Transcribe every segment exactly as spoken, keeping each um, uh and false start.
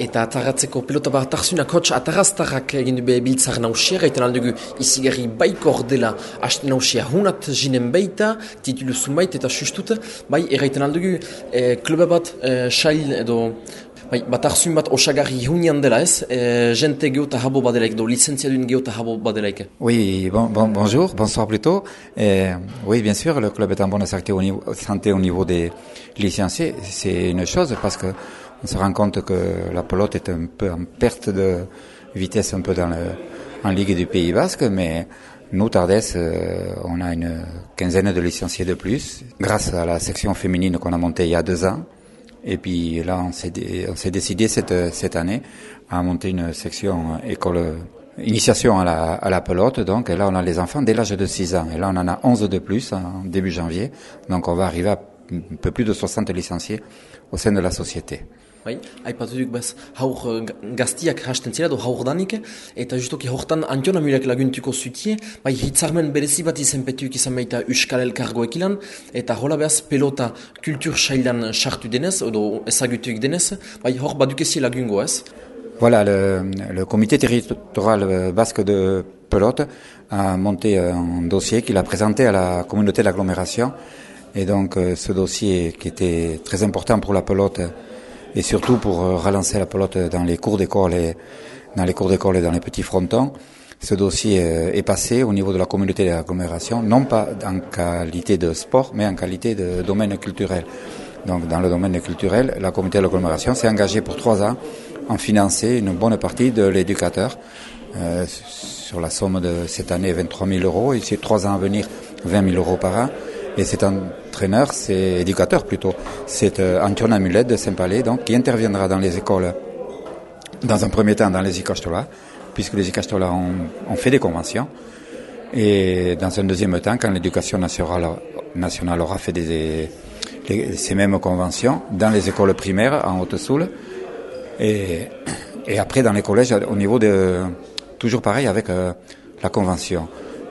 Eta atarratzeko pelota bat atarzunak hotx ataraztarrak egin du be biltzar nausia, gaiten aldugu izigarri baikor dela hasten nausia hunat jinen baita, titulu zunbait eta sustut, bai erraiten aldugu e, kluba bat e, sail edo bai, bat arzun bat osagarri hunian dela ez, e, jente geota habo badelaik, do licenziadun geota habo badelaik. Oui, bon, bon, bonjour, bonsoir plutôt. Et, oui, bien sûr, le club est en bonne santé au niveau, santé au niveau des licenciés. C'est une chose parce que on se rend compte que la pelote est un peu en perte de vitesse un peu dans le, en Ligue du Pays Basque, mais nous, Tardès, euh, on a une quinzaine de licenciés de plus, grâce à la section féminine qu'on a montée il y a deux ans. Et puis là, on s'est, on s'est décidé cette, cette année à monter une section école, initiation à la, à la pelote. Donc et là, on a les enfants dès l'âge de six ans. Et là, on en a onze de plus en début janvier. Donc on va arriver à un peu plus de soixante licenciés au sein de la société. Bai, aipatu duk bez, haur gaztiak hasten zira, do haur danik, eta justoki hortan Antion Amulek laguntuko zutie, bai hitzarmen berezi bat izenpetuik izan baita Euskal Elkargoek ilan, eta hola behaz pelota kultur sailan sartu denez, edo ezagutuik denez, bai hor badukezi lagungo ez? Voilà, le, le comité territorial basque de pelote a monté un dossier qu'il a présenté à la communauté d'agglomération, et donc ce dossier qui était très important pour la pelote, et surtout pour relancer la pelote dans les cours d'école et dans les cours d'école et dans les petits frontons. Ce dossier est passé au niveau de la communauté de l'agglomération, non pas en qualité de sport, mais en qualité de domaine culturel. Donc, dans le domaine culturel, la communauté de l'agglomération s'est engagée pour trois ans en financer une bonne partie de l'éducateur, euh, sur la somme de cette année vingt-trois mille euros, et sur trois ans à venir vingt mille euros par an. Et cet entraîneur, c'est éducateur plutôt, c'est euh, Antion Amulet de Saint-Palais, donc qui interviendra dans les écoles, dans un premier temps dans les Ikastola, puisque les Ikastola ont, ont fait des conventions, et dans un deuxième temps, quand l'éducation nationale, nationale aura fait des, les, ces mêmes conventions, dans les écoles primaires en Haute-Soule, et, et après dans les collèges au niveau de, toujours pareil avec euh, la convention.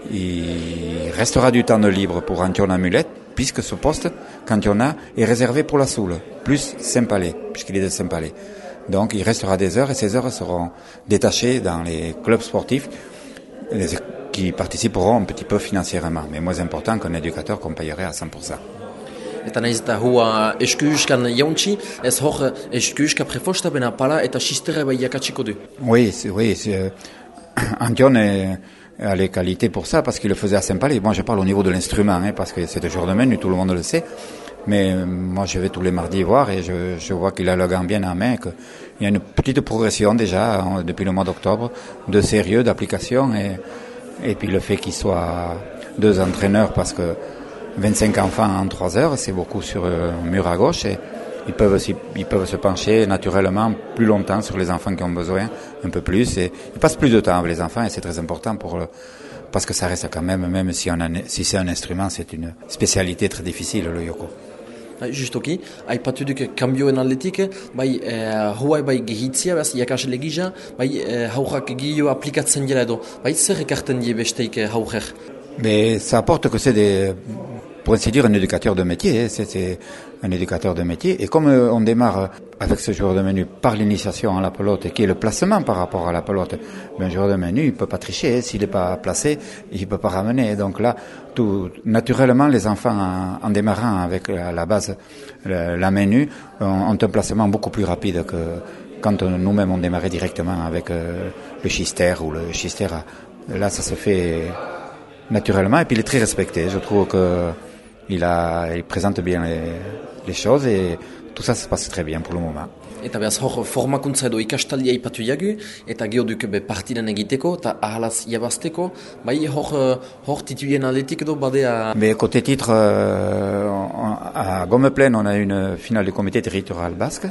Il restera du temps de libre pour Antion Amulet, puisque ce poste, qu'Antion a, est réservé pour la Soule, plus Saint-Palais, puisqu'il est de Saint-Palais. Donc il restera des heures, et ces heures seront détachées dans les clubs sportifs les, qui participeront un petit peu financièrement, mais moins important qu'un éducateur qu'on payerait à cent pour cent. Eta nahiz eta hua eskuuskan jauntzi, ez hor eskuuska prefosta bena pala eta sistere bai jakatsiko du. Oui, c'est, oui, c'est, euh, Antion est a les qualités pour ça, parce qu'il le faisait à Saint-Palais. Moi, je parle au niveau de l'instrument, hein, parce que c'est un joueur de menu, tout le monde le sait. Mais euh, moi, je vais tous les mardis voir, et je, je vois qu'il a le gant bien en main, qu'il y a une petite progression déjà, hein, depuis le mois d'octobre, de sérieux, d'application, et, et puis le fait qu'il soit deux entraîneurs, parce que vingt-cinq enfants en trois heures, c'est beaucoup sur euh, un mur à gauche, et ils peuvent aussi, ils peuvent se pencher naturellement plus longtemps sur les enfants qui ont besoin, un peu plus, et ils passent plus de temps avec les enfants, et c'est très important pour le, parce que ça reste quand même, même si on a, si c'est un instrument, c'est une spécialité très difficile, le yoko. Justoki, aipatu duk kambioen aldetik, bai eh, huai bai gehitzia, behaz, iakasle gisa, bai eh, haurrak gio aplikatzen dira edo, bai zer ekarten die besteik haurrer? Mais ça apporte que c'est des, pour ainsi dire, un éducateur de métier, c'est, c'est un éducateur de métier. Et comme on démarre avec ce joueur de menu par l'initiation à la pelote, qui est le placement par rapport à la pelote, ben, un joueur de menu, il peut pas tricher. S'il n'est pas placé, il peut pas ramener. Donc là, tout, naturellement, les enfants, en, en démarrant avec à la base la, la menu, ont, ont un placement beaucoup plus rapide que quand nous-mêmes on démarrait directement avec euh, le schister ou le schister. Là, ça se fait naturellement, et puis il est très respecté. Je trouve que il a, il présente bien les, les choses, et tout ça se passe très bien pour le moment. Eta behaz hor formakuntza edo ikastaldia ipatu jagu, eta geoduk be partidan egiteko, eta ahalaz jabazteko, bai hor, hor titulien aldetik edo badea... Mais côté titre, euh, à Gomme-Plaine, on a une finale du comité territorial basque,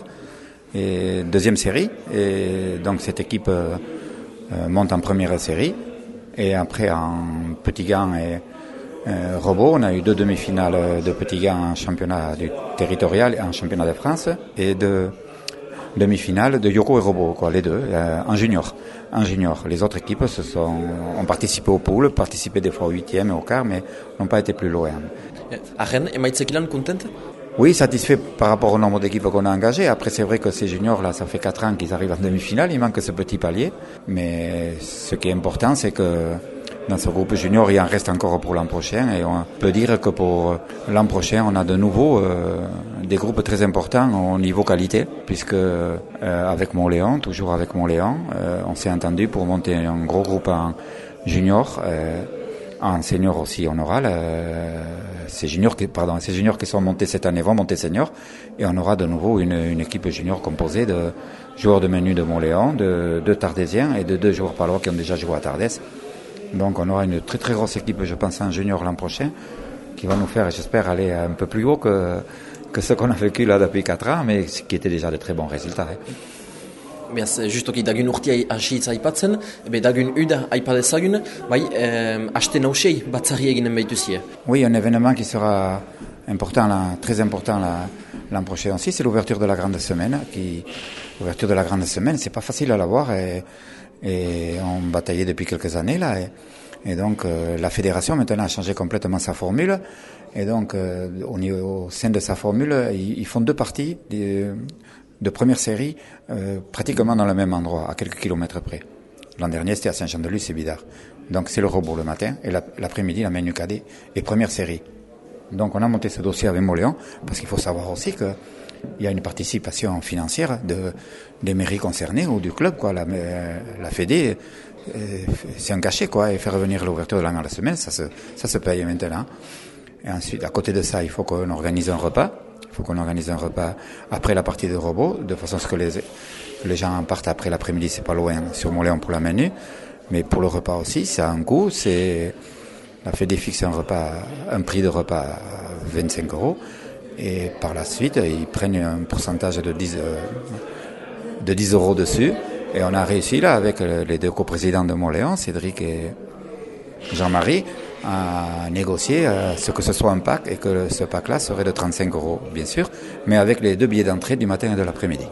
et deuxième série, et donc cette équipe euh, monte en première série. Et après, en Petit Gant et euh, Robot, on a eu deux demi-finales de Petit Gant en championnat du territorial et en championnat de France, et deux demi-finales de Yoko et Robot, quoi, les deux, euh, en junior. En junior. Les autres équipes se sont, ont participé au pool, participé des fois au huitième et au quart, mais n'ont pas été plus loin. Arren, emaitzekilan content? Oui, satisfait par rapport au nombre d'équipes qu'on a engagées. Après, c'est vrai que ces juniors-là, ça fait quatre ans qu'ils arrivent en demi-finale. Il manque ce petit palier. Mais ce qui est important, c'est que dans ce groupe junior, il en reste encore pour l'an prochain. Et on peut dire que pour l'an prochain, on a de nouveau euh, des groupes très importants au niveau qualité. Puisque euh, avec Montléon, toujours avec Montléon, euh, on s'est entendu pour monter un gros groupe en junior. Euh, En senior aussi, on aura euh, ces juniors qui, pardon, ces juniors qui sont montés cette année vont monter senior, et on aura de nouveau une, une équipe junior composée de joueurs de menu de Montléon, de deux Tardésiens et de deux joueurs palois qui ont déjà joué à Tardès. Donc on aura une très très grosse équipe, je pense, en junior l'an prochain, qui va nous faire, j'espère, aller un peu plus haut que que ce qu'on a vécu là depuis quatre ans, mais qui était déjà de très bons résultats. Hein. Beaz, justoki dagun urtia hasitza aipatzen, be dagun uda aipadezagun, bai, eh, aste nausei batzari eginen baituzie. Oui, un événement qui sera important, là, très important là, l'an prochain aussi, c'est l'ouverture de la grande semaine. Qui, l'ouverture de la grande semaine, c'est pas facile à l'avoir et, et on bataillait depuis quelques années là. Et, et donc euh, la fédération maintenant a changé complètement sa formule. Et donc euh, au, niveau, au sein de sa formule, ils, ils font deux parties. Des, de première série, euh, pratiquement dans le même endroit, à quelques kilomètres près. L'an dernier, c'était à Saint-Jean-de-Luz et Bidart. Donc c'est le robot le matin, et la, l'après-midi, la menu cadet et première série. Donc on a monté ce dossier avec Montléon, parce qu'il faut savoir aussi qu'il y a une participation financière de, des mairies concernées ou du club, quoi. La, la Fédé, euh, c'est un cachet, quoi, et faire revenir l'ouverture de la grande semaine, ça se, ça se paye maintenant. Et ensuite, à côté de ça, il faut qu'on organise un repas. Il faut qu'on organise un repas après la partie de robot, de façon à ce que les, les gens partent après l'après-midi, c'est pas loin, sur Montléon pour la menu. Mais pour le repas aussi, ça a un coût. C'est, la Fédé fixe un repas, un prix de repas à vingt-cinq euros. Et par la suite, ils prennent un pourcentage de dix, euh, de dix euros dessus. Et on a réussi là, avec les deux coprésidents de Montléon, Cédric et Jean-Marie, à négocier euh, ce que ce soit un pack et que ce pack-là serait de trente-cinq euros, bien sûr, mais avec les deux billets d'entrée du matin et de l'après-midi.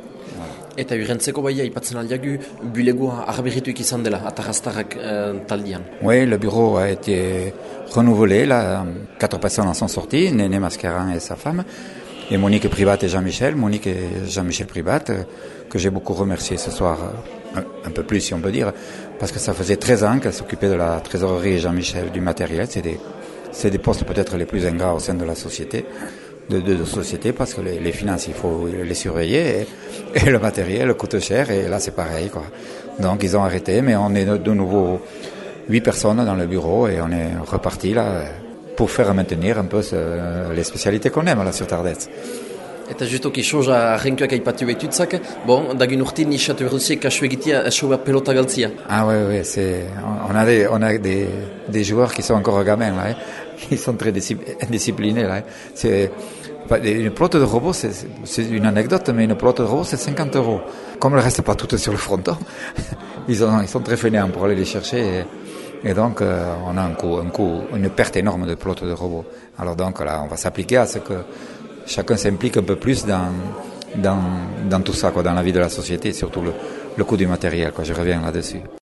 Eta urrentzeko baia aipatzen aldiagu bulegoa arberrituik izan dela atarrastarrak euh, taldian. Oui, le bureau a été renouvelé, là, quatre personnes en sont sorties, Néné Mascarin et sa femme, et Monique Privat et Jean-Michel, Monique et Jean-Michel Privat, euh, que j'ai beaucoup remercié ce soir, euh, un, un peu plus si on peut dire, parce que ça faisait treize ans qu'elle s'occupait de la trésorerie et Jean-Michel du matériel. C'est des, c'est des postes peut-être les plus ingrats au sein de la société, de, de, de société, parce que les, les finances, il faut les surveiller, et, et le matériel coûte cher, et là c'est pareil, quoi. Donc ils ont arrêté, mais on est de, de nouveau huit personnes dans le bureau, et on est reparti là, pour faire maintenir un peu ce, les spécialités qu'on aime là sur Tardets. Eta justoki soja renkoak aipatu baitutzak, bon, dagun urtin nisatu erduzie kasu egitea soba pelota galtzia. Ah oui, oui, c'est, on a des, on a des, des joueurs qui sont encore gamins là, hein. Ils sont très disciplinés là. Hein. C'est, une pelote de robot, c'est, c'est une anecdote, mais une pelote de robot c'est cinquante euros. Comme elle reste pas toute sur le fronton, ils, ont, ils sont très fainéants pour aller les chercher. Et, et donc, euh, on a un coup, un coup, une perte énorme de pelote de robot. Alors donc là, on va s'appliquer à ce que chacun s'implique un peu plus dans, dans, dans tout ça, quoi, dans la vie de la société, et surtout le, le coût du matériel, quoi. Je reviens là-dessus.